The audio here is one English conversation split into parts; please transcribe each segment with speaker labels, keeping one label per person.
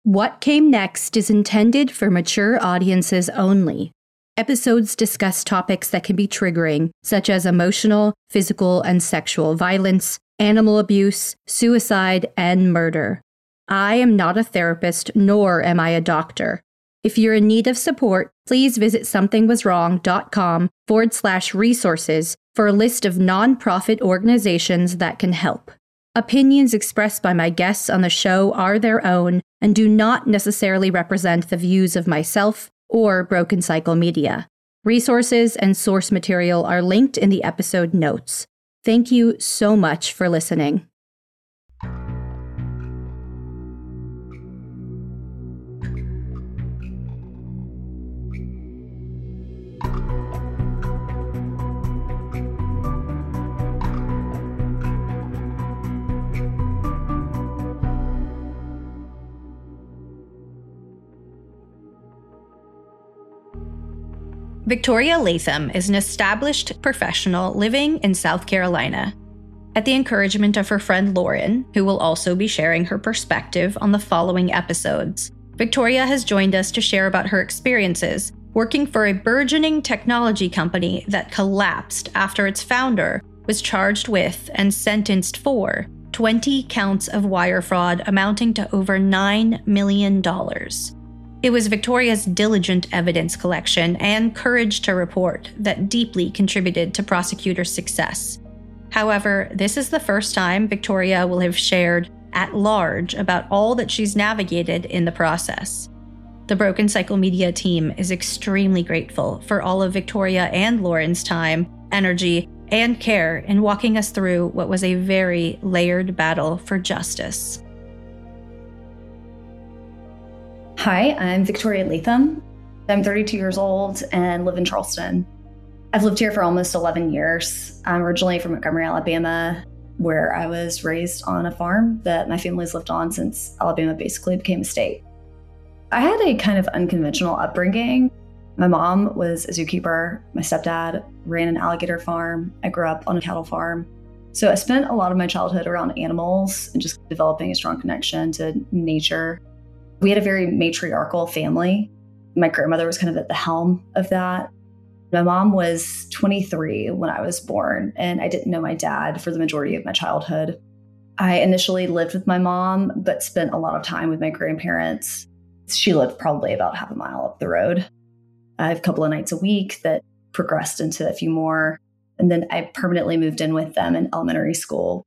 Speaker 1: What Came Next is intended for mature audiences only. Episodes discuss topics that can be triggering, such as emotional, physical, and sexual violence, animal abuse, suicide, and murder. I am not a therapist, nor am I a doctor. If you're in need of support, please visit somethingwaswrong.com/resources for a list of nonprofit organizations that can help. Opinions expressed by my guests on the show are their own and do not necessarily represent the views of myself or Broken Cycle Media. Resources and source material are linked in the episode notes. Thank you so much for listening. Victoria Latham is an established professional living in South Carolina. At the encouragement of her friend Lauren, who will also be sharing her perspective on the following episodes, Victoria has joined us to share about her experiences working for a burgeoning technology company that collapsed after its founder was charged with and sentenced for 20 counts of wire fraud amounting to over $9 million. It was Victoria's diligent evidence collection and courage to report that deeply contributed to prosecutors' success. However, this is the first time Victoria will have shared at large about all that she's navigated in the process. The Broken Cycle Media team is extremely grateful for all of Victoria and Lauren's time, energy, and care in walking us through what was a very layered battle for justice.
Speaker 2: Hi, I'm Victoria Latham. I'm 32 years old and live in Charleston. I've lived here for almost 11 years. I'm originally from Montgomery, Alabama, where I was raised on a farm that my family's lived on since Alabama basically became a state. I had a kind of unconventional upbringing. My mom was a zookeeper. My stepdad ran an alligator farm. I grew up on a cattle farm. So I spent a lot of my childhood around animals and just developing a strong connection to nature. We had a very matriarchal family. My grandmother was kind of at the helm of that. My mom was 23 when I was born, and I didn't know my dad for the majority of my childhood. I initially lived with my mom, but spent a lot of time with my grandparents. She lived probably about half a mile up the road. I have a couple of nights a week that progressed into a few more. And then I permanently moved in with them in elementary school.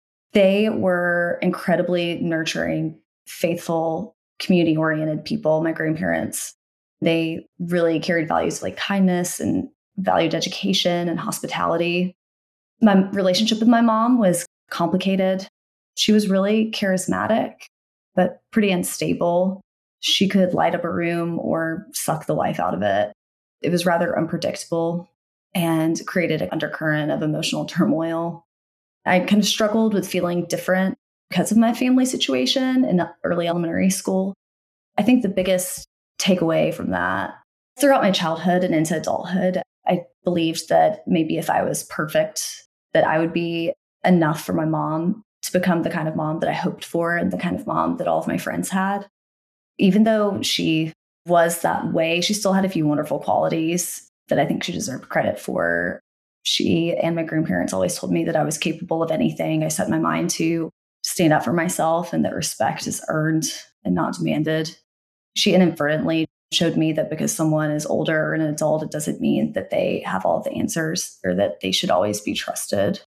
Speaker 2: They were incredibly nurturing, faithful, community-oriented people, my grandparents. They really carried values like kindness and valued education and hospitality. My relationship with my mom was complicated. She was really charismatic, but pretty unstable. She could light up a room or suck the life out of it. It was rather unpredictable and created an undercurrent of emotional turmoil. I kind of struggled with feeling different because of my family situation in early elementary school. I think the biggest takeaway from that, throughout my childhood and into adulthood, I believed that maybe if I was perfect, that I would be enough for my mom to become the kind of mom that I hoped for and the kind of mom that all of my friends had. Even though she was that way, she still had a few wonderful qualities that I think she deserved credit for. She and my grandparents always told me that I was capable of anything I set my mind to, stand up for myself, and that respect is earned and not demanded. She inadvertently showed me that because someone is older or an adult, it doesn't mean that they have all the answers or that they should always be trusted.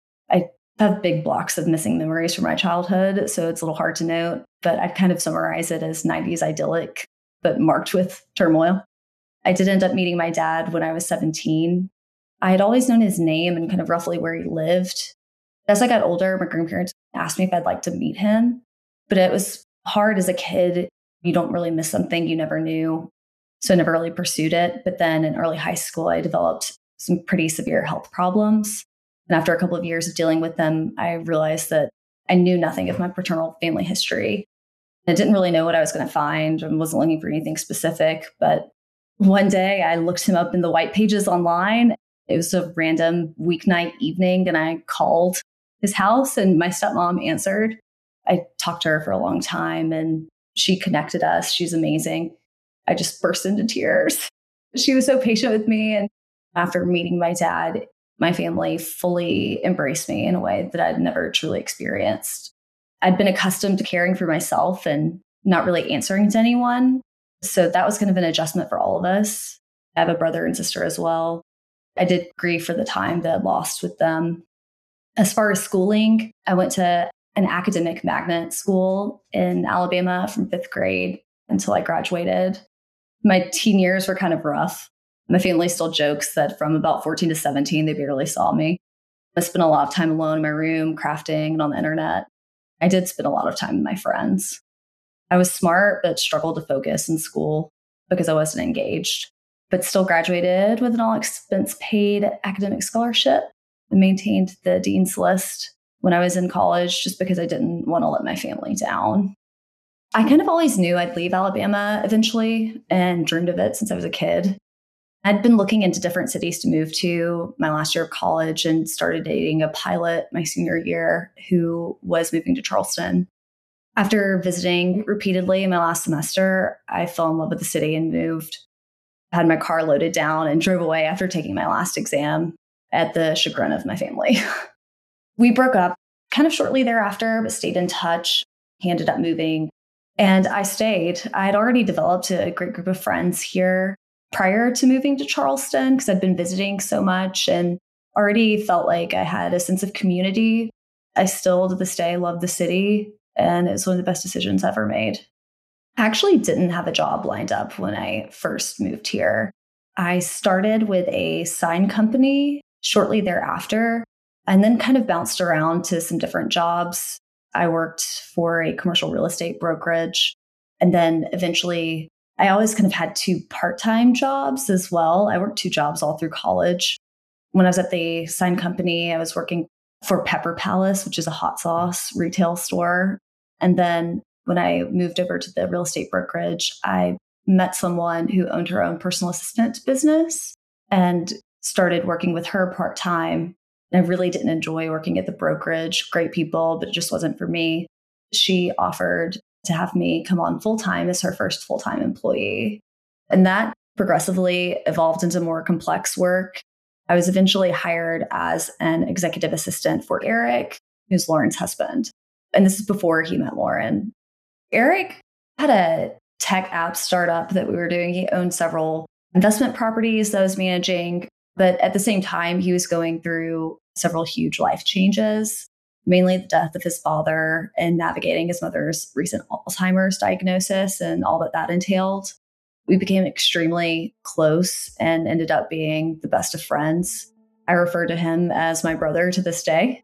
Speaker 2: I have big blocks of missing memories from my childhood, so it's a little hard to note, but I'd kind of summarize it as 90s idyllic, but marked with turmoil. I did end up meeting my dad when I was 17. I had always known his name and kind of roughly where he lived. As I got older, my grandparents asked me if I'd like to meet him, but it was hard as a kid. You don't really miss something you never knew. So I never really pursued it. But then in early high school, I developed some pretty severe health problems. And after a couple of years of dealing with them, I realized that I knew nothing of my paternal family history. I didn't really know what I was going to find and wasn't looking for anything specific. But one day I looked him up in the white pages online. It was a random weeknight evening, and I called his house and my stepmom answered. I talked to her for a long time, and She connected us. She's amazing. I just burst into tears. She was so patient with me. And after meeting my dad, my family fully embraced me in a way that I'd never truly experienced. I'd been accustomed to caring for myself and not really answering to anyone. So that was kind of an adjustment for all of us. I have a brother and sister as well. I did grieve for the time that I lost with them. As far as schooling, I went to an academic magnet school in Alabama from 5th grade until I graduated. My teen years were kind of rough. My family still jokes that from about 14 to 17, they barely saw me. I spent a lot of time alone in my room, crafting and on the internet. I did spend a lot of time with my friends. I was smart, but struggled to focus in school because I wasn't engaged, but still graduated with an all-expense paid academic scholarship and maintained the dean's list when I was in college just because I didn't want to let my family down. I kind of always knew I'd leave Alabama eventually and dreamed of it since I was a kid. I'd been looking into different cities to move to my last year of college and started dating a pilot my senior year who was moving to Charleston. After visiting repeatedly in my last semester, I fell in love with the city and moved. I had my car loaded down and drove away after taking my last exam at the chagrin of my family. We broke up kind of shortly thereafter, but stayed in touch. He ended up moving, and I stayed. I had already developed a great group of friends here prior to moving to Charleston because I'd been visiting so much and already felt like I had a sense of community. I still, to this day, love the city, and it's one of the best decisions I ever made. I actually didn't have a job lined up when I first moved here. I started with a sign company shortly thereafter, and then kind of bounced around to some different jobs. I worked for a commercial real estate brokerage. And then eventually, I always kind of had 2 part-time jobs as well. I worked 2 jobs all through college. When I was at the sign company, I was working for Pepper Palace, which is a hot sauce retail store. And then when I moved over to the real estate brokerage, I met someone who owned her own personal assistant business and started working with her part-time. I really didn't enjoy working at the brokerage. Great people, but it just wasn't for me. She offered to have me come on full-time as her first full-time employee. And that progressively evolved into more complex work. I was eventually hired as an executive assistant for Eric, who's Lauren's husband. And this is before he met Lauren. Eric had a tech app startup that we were doing. He owned several investment properties that I was managing. But at the same time, he was going through several huge life changes, mainly the death of his father and navigating his mother's recent Alzheimer's diagnosis and all that that entailed. We became extremely close and ended up being the best of friends. I refer to him as my brother to this day.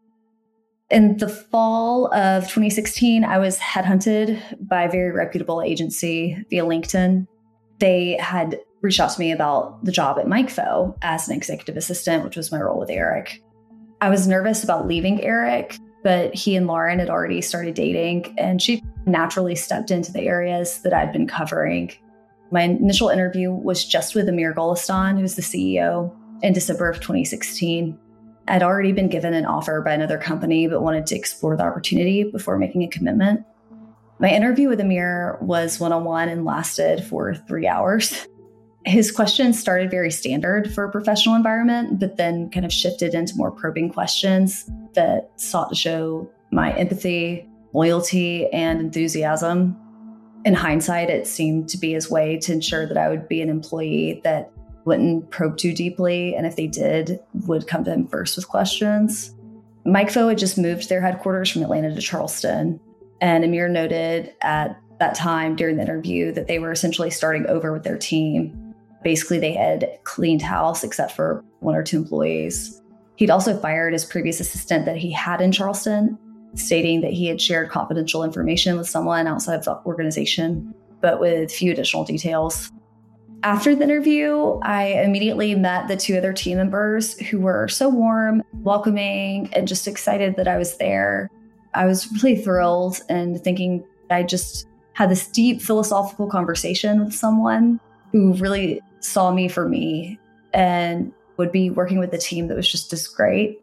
Speaker 2: In the fall of 2016, I was headhunted by a very reputable agency via LinkedIn. They had reached out to me about the job at MikeFo as an executive assistant, which was my role with Eric. I was nervous about leaving Eric, but he and Lauren had already started dating, and she naturally stepped into the areas that I'd been covering. My initial interview was just with Amir Golistan, who's the CEO, in December of 2016. I'd already been given an offer by another company, but wanted to explore the opportunity before making a commitment. My interview with Amir was one-on-one and lasted for 3 hours. His questions started very standard for a professional environment, but then kind of shifted into more probing questions that sought to show my empathy, loyalty, and enthusiasm. In hindsight, it seemed to be his way to ensure that I would be an employee that wouldn't probe too deeply, and if they did, would come to him first with questions. MikeFo had just moved their headquarters from Atlanta to Charleston, and Amir noted at that time during the interview that they were essentially starting over with their team. Basically, they had cleaned house except for 1 or 2 employees. He'd also fired his previous assistant that he had in Charleston, stating that he had shared confidential information with someone outside of the organization, but with few additional details. After the interview, I immediately met the 2 other team members who were so warm, welcoming, and just excited that I was there. I was really thrilled and thinking I just had this deep philosophical conversation with someone who really saw me for me and would be working with a team that was just as great.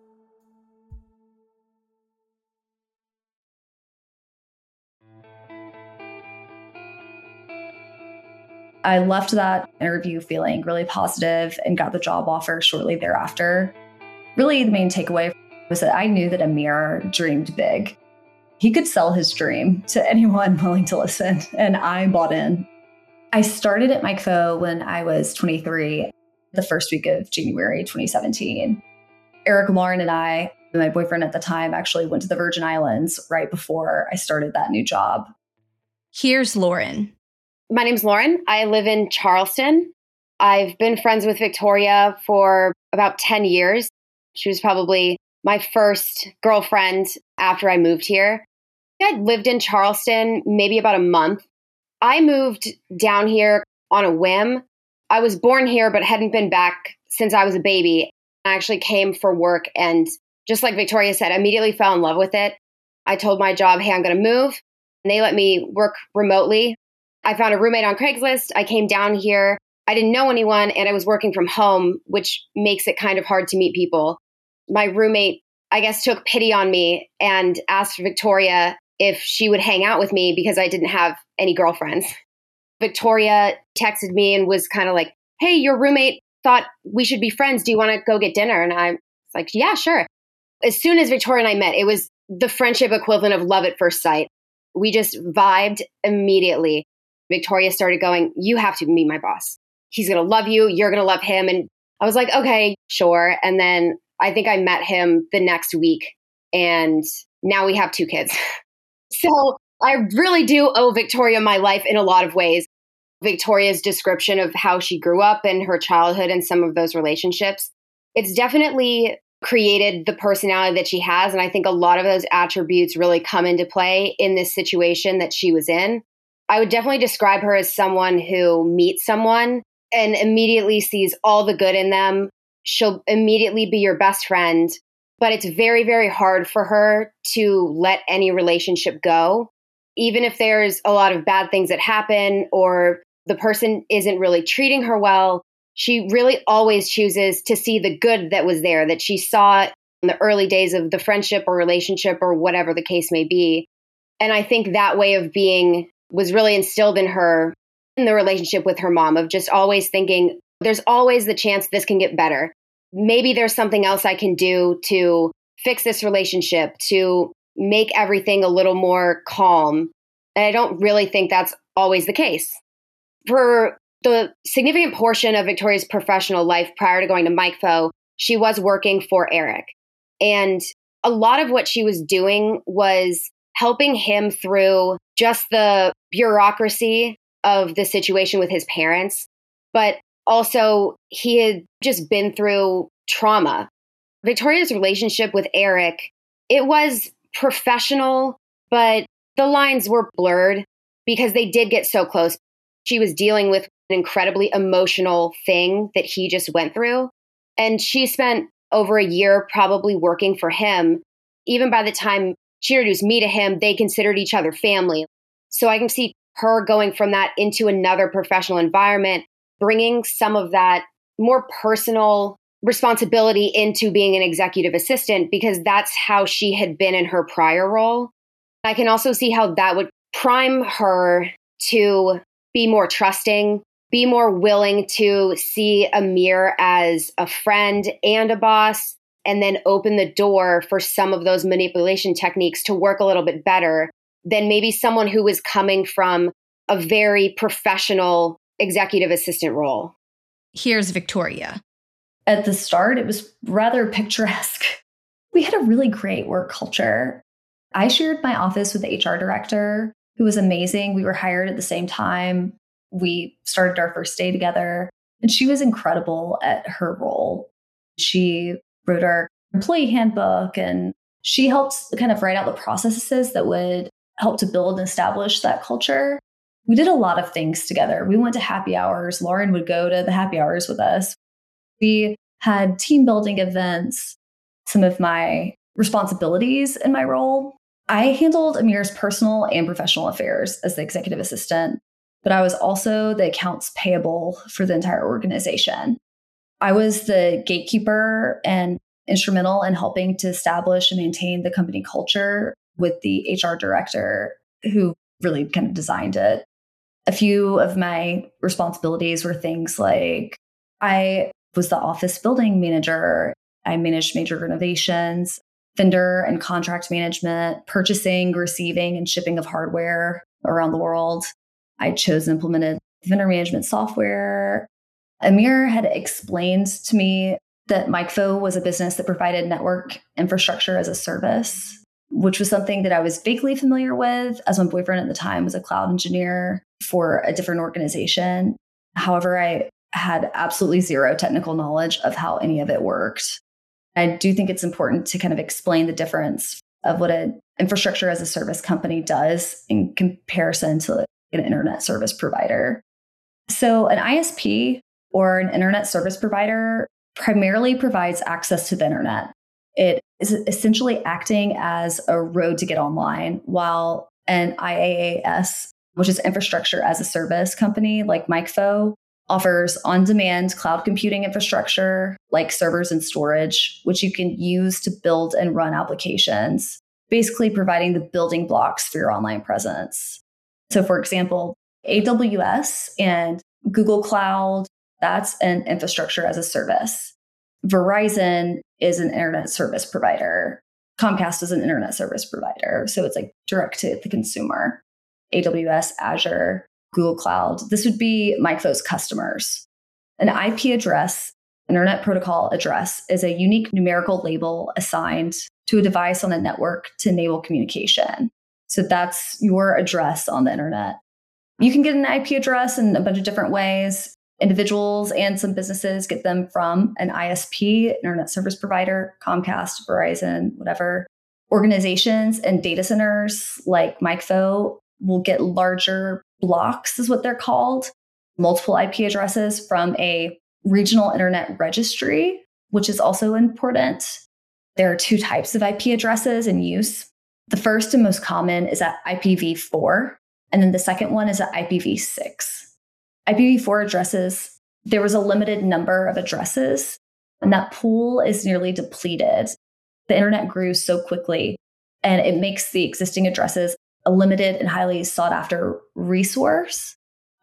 Speaker 2: I left that interview feeling really positive and got the job offer shortly thereafter. Really, the main takeaway was that I knew that Amir dreamed big. He could sell his dream to anyone willing to listen, and I bought in. I started at Mike Foh when I was 23, the first week of January 2017. Eric Lauren and I, my boyfriend at the time, actually went to the Virgin Islands right before I started that new job.
Speaker 1: Here's Lauren.
Speaker 3: My name's Lauren. I live in Charleston. I've been friends with Victoria for about 10 years. She was probably my first girlfriend after I moved here. I'd lived in Charleston maybe about a month. I moved down here on a whim. I was born here, but hadn't been back since I was a baby. I actually came for work and just like Victoria said, I immediately fell in love with it. I told my job, hey, I'm going to move. And they let me work remotely. I found a roommate on Craigslist. I came down here. I didn't know anyone and I was working from home, which makes it kind of hard to meet people. My roommate, I guess, took pity on me and asked Victoria if she would hang out with me because I didn't have any girlfriends. Victoria texted me and was kind of like, hey, your roommate thought we should be friends. Do you want to go get dinner? And I was like, yeah, sure. As soon as Victoria and I met, it was the friendship equivalent of love at first sight. We just vibed immediately. Victoria started going, you have to meet my boss. He's going to love you. You're going to love him. And I was like, okay, sure. And then I think I met him the next week and now we have 2 kids. So I really do owe Victoria my life in a lot of ways. Victoria's description of how she grew up and her childhood and some of those relationships, it's definitely created the personality that she has. And I think a lot of those attributes really come into play in this situation that she was in. I would definitely describe her as someone who meets someone and immediately sees all the good in them. She'll immediately be your best friend, but it's very, very hard for her to let any relationship go. Even if there's a lot of bad things that happen or the person isn't really treating her well, she really always chooses to see the good that was there, that she saw in the early days of the friendship or relationship or whatever the case may be. And I think that way of being was really instilled in her in the relationship with her mom, of just always thinking, there's always the chance this can get better. Maybe there's something else I can do to fix this relationship, to make everything a little more calm. And I don't really think that's always the case. For the significant portion of Victoria's professional life prior to going to Mike Foh, she was working for Eric. And a lot of what she was doing was helping him through just the bureaucracy of the situation with his parents. But also, he had just been through trauma. Victoria's relationship with Eric, it was professional, but the lines were blurred because they did get so close. She was dealing with an incredibly emotional thing that he just went through. And she spent over a year probably working for him. Even by the time she introduced me to him, they considered each other family. So I can see her going from that into another professional environment, bringing some of that more personal responsibility into being an executive assistant, because that's how she had been in her prior role. I can also see how that would prime her to be more trusting, be more willing to see Amir as a friend and a boss, and then open the door for some of those manipulation techniques to work a little bit better than maybe someone who was coming from a very professional executive assistant role.
Speaker 1: Here's Victoria.
Speaker 2: At the start, it was rather picturesque. We had a really great work culture. I shared my office with the HR director, who was amazing. We were hired at the same time. We started our first day together, and she was incredible at her role. She wrote our employee handbook, and she helped kind of write out the processes that would help to build and establish that culture. We did a lot of things together. We went to happy hours. Lauren would go to the happy hours with us. We had team building events. Some of my responsibilities in my role, I handled Amir's personal and professional affairs as the executive assistant, but I was also the accounts payable for the entire organization. I was the gatekeeper and instrumental in helping to establish and maintain the company culture with the HR director, who really kind of designed it. A few of my responsibilities were things like I was the office building manager. I managed major renovations, vendor and contract management, purchasing, receiving, and shipping of hardware around the world. I chose and implemented vendor management software. Amir had explained to me that MikeFo was a business that provided network infrastructure as a service, which was something that I was vaguely familiar with, as my boyfriend at the time was a cloud engineer for a different organization. However, I had absolutely zero technical knowledge of how any of it worked. I do think it's important to kind of explain the difference of what an infrastructure as a service company does in comparison to an internet service provider. So an ISP, or an internet service provider, primarily provides access to the internet. It is essentially acting as a road to get online, while an IaaS, which is infrastructure as a service company like MikeFo, offers on-demand cloud computing infrastructure like servers and storage, which you can use to build and run applications, basically providing the building blocks for your online presence. So for example, AWS and Google Cloud, that's an infrastructure as a service. Verizon is an internet service provider. Comcast is an internet service provider. So it's like direct to the consumer. AWS, Azure, Google Cloud. This would be MikeFo's customers. An IP address, Internet Protocol address, is a unique numerical label assigned to a device on a network to enable communication. So that's your address on the internet. You can get an IP address in a bunch of different ways. Individuals and some businesses get them from an ISP, internet service provider, Comcast, Verizon, whatever. Organizations and data centers like MikeFo will get larger blocks, is what they're called, multiple IP addresses from a regional internet registry, which is also important. There are two types of IP addresses in use. The first and most common is at IPv4, and then the second one is at IPv6. IPv4 addresses, there was a limited number of addresses, and that pool is nearly depleted. The internet grew so quickly, and it makes the existing addresses a limited and highly sought after resource.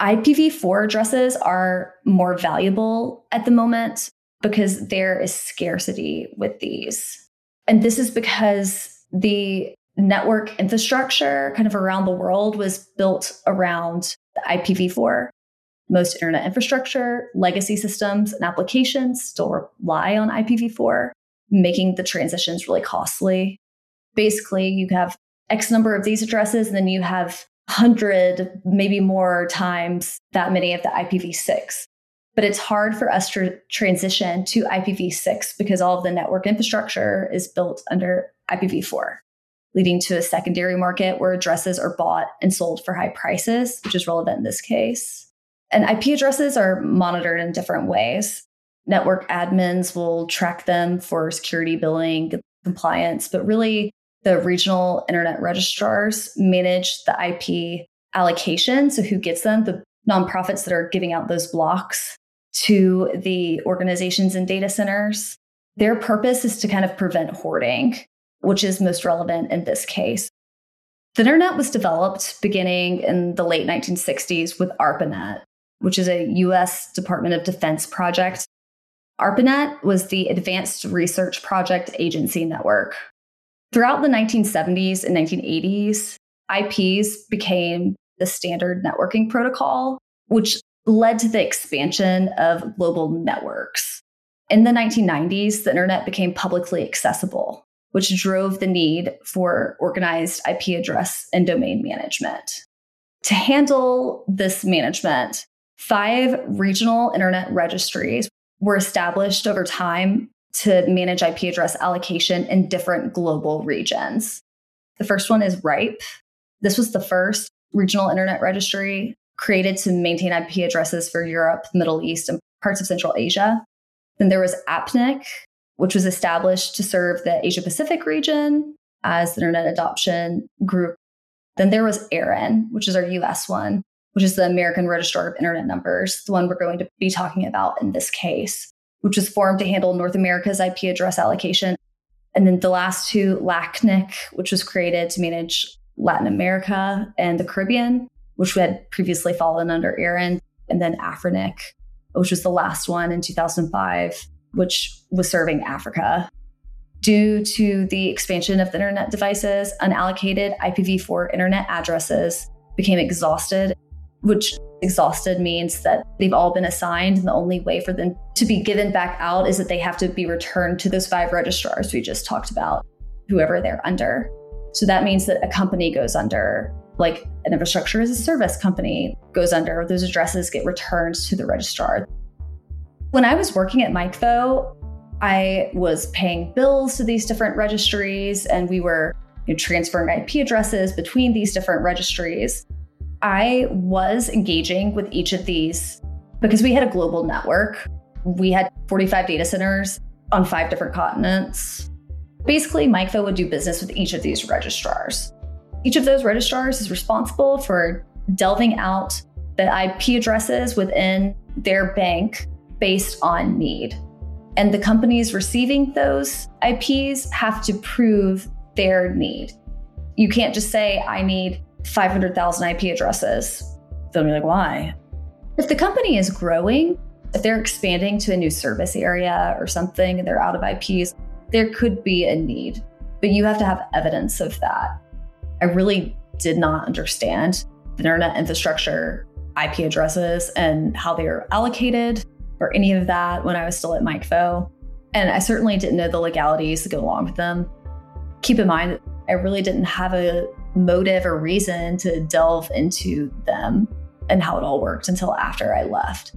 Speaker 2: IPv4 addresses are more valuable at the moment because there is scarcity with these. And this is because the network infrastructure kind of around the world was built around the IPv4. Most internet infrastructure, legacy systems, and applications still rely on IPv4, making the transitions really costly. Basically, you have X number of these addresses, and then you have 100, maybe more times that many of the IPv6. But it's hard for us to transition to IPv6 because all of the network infrastructure is built under IPv4, leading to a secondary market where addresses are bought and sold for high prices, which is relevant in this case. And IP addresses are monitored in different ways. Network admins will track them for security, billing, compliance, but really the regional internet registrars manage the IP allocation. So who gets them? The nonprofits that are giving out those blocks to the organizations and data centers. Their purpose is to kind of prevent hoarding, which is most relevant in this case. The internet was developed beginning in the late 1960s with ARPANET, which is a U.S. Department of Defense project. ARPANET was the Advanced Research Project Agency Network. Throughout the 1970s and 1980s, IPs became the standard networking protocol, which led to the expansion of global networks. In the 1990s, the internet became publicly accessible, which drove the need for organized IP address and domain management. To handle this management, 5 regional internet registries were established over time to manage IP address allocation in different global regions. The first one is RIPE. This was the first regional internet registry created to maintain IP addresses for Europe, Middle East, and parts of Central Asia. Then there was APNIC, which was established to serve the Asia Pacific region as the internet adoption grew. Then there was ARIN, which is our US one, which is the American Registrar of Internet Numbers, the one we're going to be talking about in this case, which was formed to handle North America's IP address allocation. And then the last two, LACNIC, which was created to manage Latin America and the Caribbean. which had previously fallen under Aaron, and then Afrinic, which was the last one in 2005, which was serving Africa. Due to the expansion of the internet devices, unallocated IPv4 internet addresses became exhausted, which exhausted means that they've all been assigned, and the only way for them to be given back out is that they have to be returned to those 5 registrars we just talked about, whoever they're under. So that means that a company goes under, like an infrastructure as a service company goes under, those addresses get returned to the registrar. When I was working at MikeFo, I was paying bills to these different registries, and we were transferring IP addresses between these different registries. I was engaging with each of these because we had a global network. We had 45 data centers on 5 different continents. Basically, MikeFo would do business with each of these registrars. Each of those registrars is responsible for delving out the IP addresses within their bank based on need. And the companies receiving those IPs have to prove their need. You can't just say, I need 500,000 IP addresses. They'll be like, why? If the company is growing, if they're expanding to a new service area or something and they're out of IPs, there could be a need, but you have to have evidence of that. I really did not understand the internet infrastructure, IP addresses, and how they are allocated or any of that when I was still at MikeFo. And I certainly didn't know the legalities that go along with them. Keep in mind that I really didn't have a motive or reason to delve into them and how it all worked until after I left.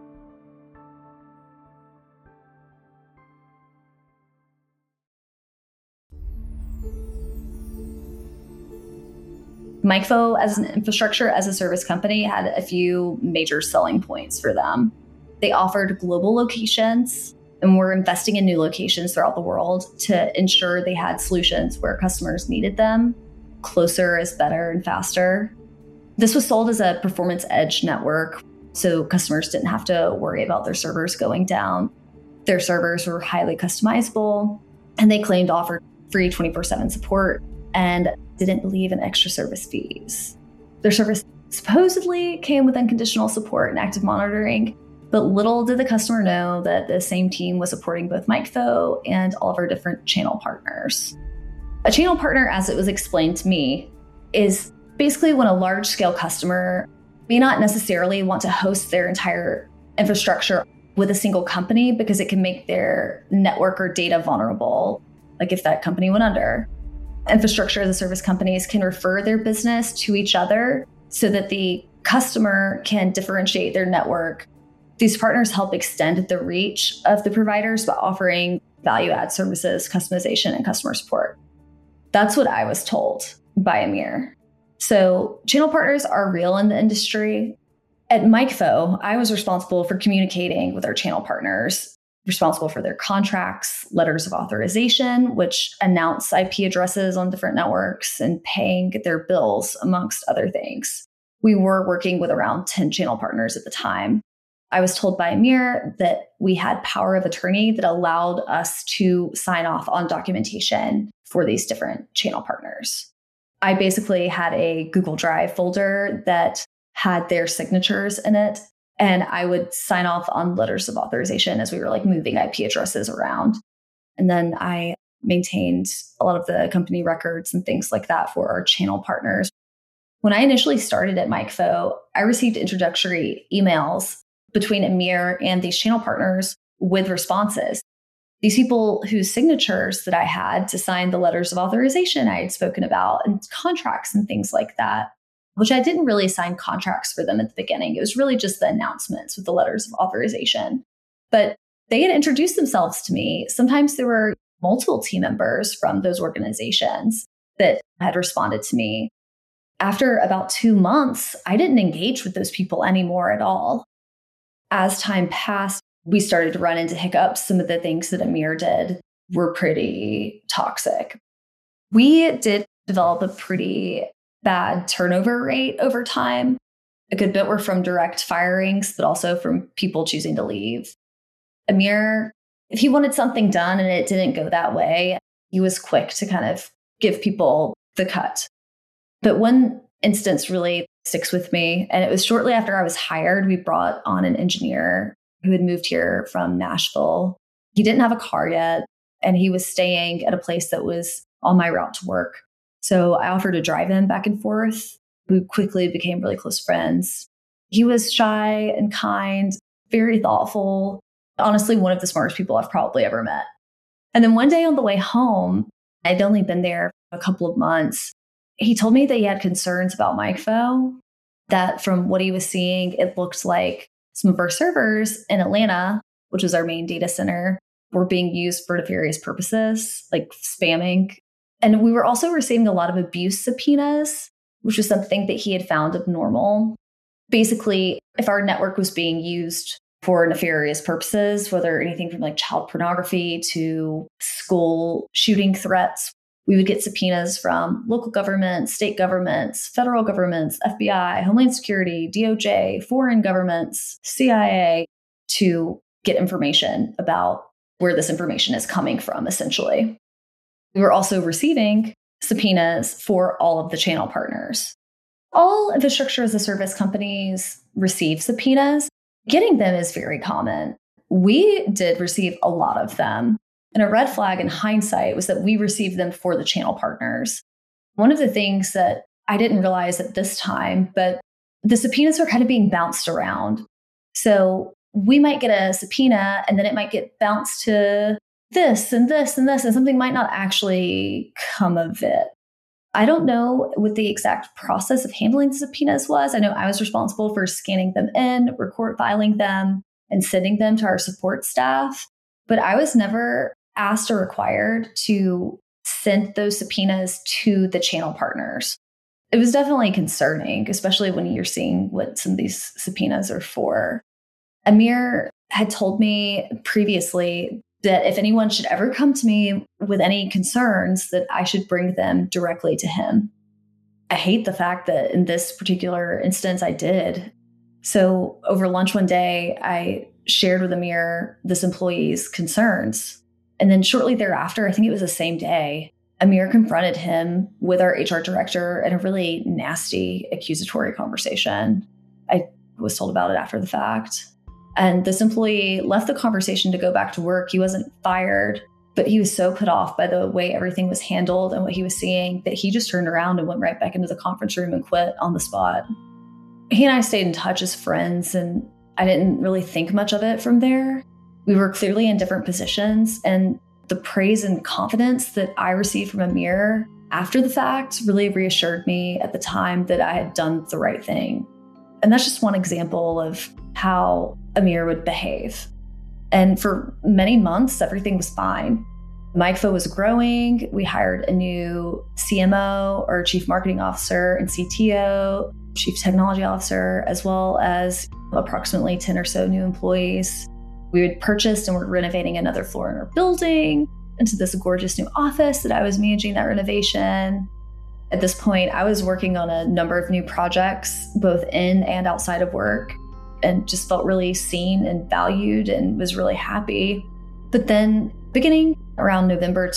Speaker 2: MikeFo, as an infrastructure as a service company, had a few major selling points for them. They offered global locations and were investing in new locations throughout the world to ensure they had solutions where customers needed them. Closer is better and faster. This was sold as a performance edge network, so customers didn't have to worry about their servers going down. Their servers were highly customizable, and they claimed to offer free 24/7 support and didn't believe in extra service fees. Their service supposedly came with unconditional support and active monitoring, but little did the customer know that the same team was supporting both MikeFo and all of our different channel partners. A channel partner, as it was explained to me, is basically when a large-scale customer may not necessarily want to host their entire infrastructure with a single company because it can make their network or data vulnerable, like if that company went under. Infrastructure as a service companies can refer their business to each other so that the customer can differentiate their network. These partners help extend the reach of the providers by offering value-add services, customization, and customer support. That's what I was told by Amir. So channel partners are real in the industry. At MikeFo, I was responsible for communicating with our channel partners, responsible for their contracts, letters of authorization, which announce IP addresses on different networks, and paying their bills, amongst other things. We were working with around 10 channel partners at the time. I was told by Amir that we had power of attorney that allowed us to sign off on documentation for these different channel partners. I basically had a Google Drive folder that had their signatures in it, and I would sign off on letters of authorization as we were moving IP addresses around. And then I maintained a lot of the company records and things like that for our channel partners. When I initially started at MikeFo, I received introductory emails between Amir and these channel partners with responses. These people whose signatures that I had to sign the letters of authorization I had spoken about, and contracts and things like that, which I didn't really sign contracts for them at the beginning. It was really just the announcements with the letters of authorization. But they had introduced themselves to me. Sometimes there were multiple team members from those organizations that had responded to me. After about 2 months, I didn't engage with those people anymore at all. As time passed, we started to run into hiccups. Some of the things that Amir did were pretty toxic. We did develop a pretty bad turnover rate over time. A good bit were from direct firings, but also from people choosing to leave. Amir, if he wanted something done and it didn't go that way, he was quick to kind of give people the cut. But when instance really sticks with me. And it was shortly after I was hired, we brought on an engineer who had moved here from Nashville. He didn't have a car yet, and he was staying at a place that was on my route to work. So I offered to drive him back and forth. We quickly became really close friends. He was shy and kind, very thoughtful. Honestly, one of the smartest people I've probably ever met. And then one day on the way home, I'd only been there a couple of months. He told me that he had concerns about MikeFo, that from what he was seeing, it looked like some of our servers in Atlanta, which was our main data center, were being used for nefarious purposes, like spamming. And we were also receiving a lot of abuse subpoenas, which was something that he had found abnormal. Basically, if our network was being used for nefarious purposes, whether anything from like child pornography to school shooting threats, we would get subpoenas from local governments, state governments, federal governments, FBI, Homeland Security, DOJ, foreign governments, CIA, to get information about where this information is coming from, essentially. We were also receiving subpoenas for all of the channel partners. All infrastructure as a service companies receive subpoenas. Getting them is very common. We did receive a lot of them. And a red flag in hindsight was that we received them for the channel partners. One of the things that I didn't realize at this time, but the subpoenas are kind of being bounced around. So we might get a subpoena and then it might get bounced to this and this and this, and something might not actually come of it. I don't know what the exact process of handling the subpoenas was. I know I was responsible for scanning them in, record filing them, and sending them to our support staff. But I was never asked or required to send those subpoenas to the channel partners. It was definitely concerning, especially when you're seeing what some of these subpoenas are for. Amir had told me previously that if anyone should ever come to me with any concerns, that I should bring them directly to him. I hate the fact that in this particular instance, I did. So over lunch one day, I shared with Amir this employee's concerns. And then shortly thereafter, I think it was the same day, Amir confronted him with our HR director in a really nasty accusatory conversation. I was told about it after the fact. And this employee left the conversation to go back to work. He wasn't fired, but he was so put off by the way everything was handled and what he was seeing that he just turned around and went right back into the conference room and quit on the spot. He and I stayed in touch as friends, and I didn't really think much of it from there. We were clearly in different positions, and the praise and confidence that I received from Amir after the fact really reassured me at the time that I had done the right thing. And that's just one example of how Amir would behave. And for many months, everything was fine. MikeFo was growing. We hired a new CMO, or Chief Marketing Officer, and CTO, Chief Technology Officer, as well as approximately 10 or so new employees. We had purchased and were renovating another floor in our building into this gorgeous new office that I was managing that renovation. At this point, I was working on a number of new projects, both in and outside of work, and just felt really seen and valued and was really happy. But then beginning around November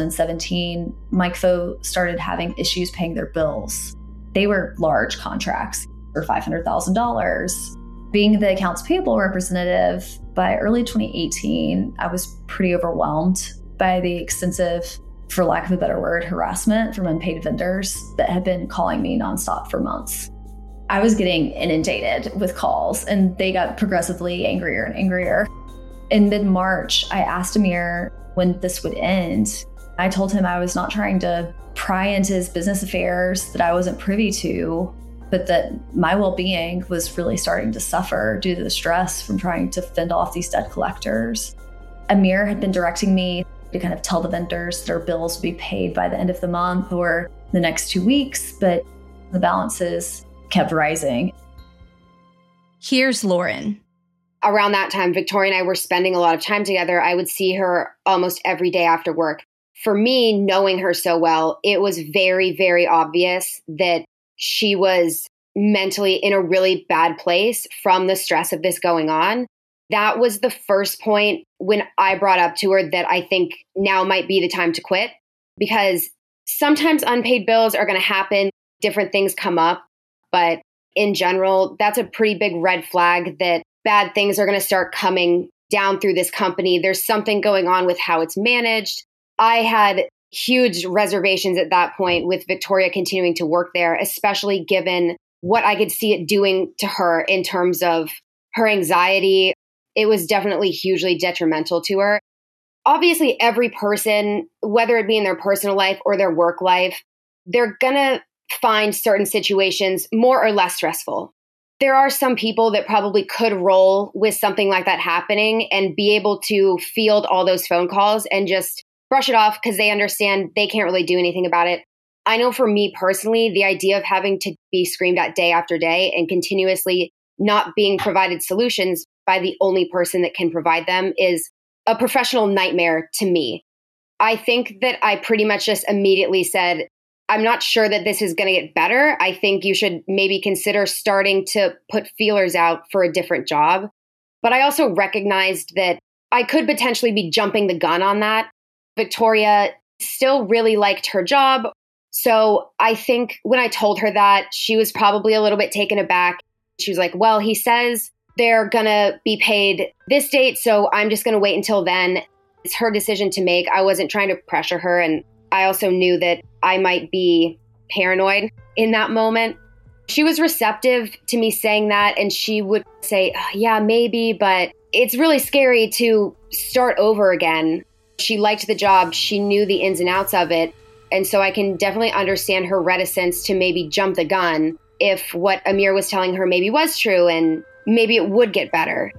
Speaker 2: 2017, MikeFo started having issues paying their bills. They were large contracts for $500,000. Being the accounts payable representative, by early 2018, I was pretty overwhelmed by the extensive, for lack of a better word, harassment from unpaid vendors that had been calling me nonstop for months. I was getting inundated with calls, and they got progressively angrier and angrier. In mid-March, I asked Amir when this would end. I told him I was not trying to pry into his business affairs that I wasn't privy to, but that my well-being was really starting to suffer due to the stress from trying to fend off these debt collectors. Amir had been directing me to kind of tell the vendors that our bills would be paid by the end of the month or the next 2 weeks, but the balances kept rising.
Speaker 1: Here's Lauren.
Speaker 3: Around that time, Victoria and I were spending a lot of time together. I would see her almost every day after work. For me, knowing her so well, it was very, very obvious that she was mentally in a really bad place from the stress of this going on. That was the first point when I brought up to her that I think now might be the time to quit, because sometimes unpaid bills are going to happen. different things come up. But in general, that's a pretty big red flag that bad things are going to start coming down through this company. There's something going on with how it's managed. I had huge reservations at that point with Victoria continuing to work there, especially given what I could see it doing to her in terms of her anxiety. It was definitely hugely detrimental to her. Obviously, every person, whether it be in their personal life or their work life, they're going to find certain situations more or less stressful. There are some people that probably could roll with something like that happening and be able to field all those phone calls and just brush it off because they understand they can't really do anything about it. I know for me personally, the idea of having to be screamed at day after day and continuously not being provided solutions by the only person that can provide them is a professional nightmare to me. I think that I pretty much just immediately said, I'm not sure that this is going to get better. I think you should maybe consider starting to put feelers out for a different job. But I also recognized that I could potentially be jumping the gun on that. Victoria still really liked her job. So I think when I told her that, she was probably a little bit taken aback. She was like, well, he says they're going to be paid this date, so I'm just going to wait until then. It's her decision to make. I wasn't trying to pressure her. And I also knew that I might be paranoid in that moment. She was receptive to me saying that, and she would say, oh, yeah, maybe, but it's really scary to start over again. She liked the job. She knew the ins and outs of it. And so I can definitely understand her reticence to maybe jump the gun if what Amir was telling her maybe was true and maybe it would get better.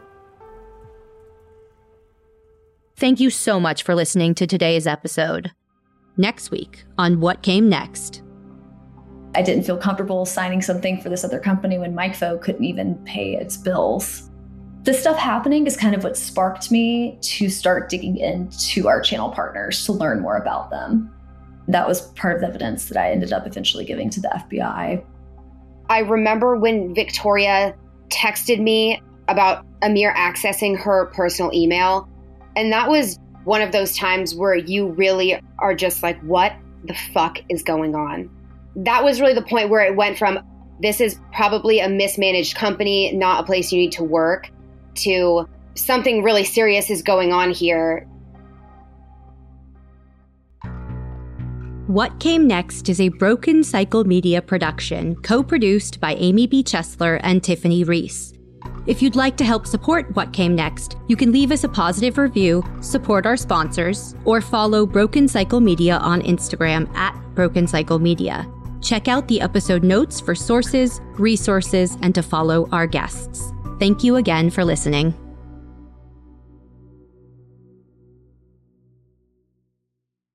Speaker 1: Thank you so much for listening to today's episode. Next week on What Came Next.
Speaker 2: I didn't feel comfortable signing something for this other company when MikeFo couldn't even pay its bills. This stuff happening is kind of what sparked me to start digging into our channel partners to learn more about them. That was part of the evidence that I ended up eventually giving to the FBI.
Speaker 3: I remember when Victoria texted me about Amir accessing her personal email. And that was one of those times where you really are just like, what the fuck is going on? That was really the point where it went from, this is probably a mismanaged company, not a place you need to work, to something really serious is going on here.
Speaker 1: What Came Next is a Broken Cycle Media production, co-produced by Amy B. Chesler and Tiffany Reese. If you'd like to help support What Came Next, you can leave us a positive review, support our sponsors, or follow Broken Cycle Media on Instagram @Broken Cycle Media. Check out the episode notes for sources, resources, and to follow our guests. Thank you again for listening.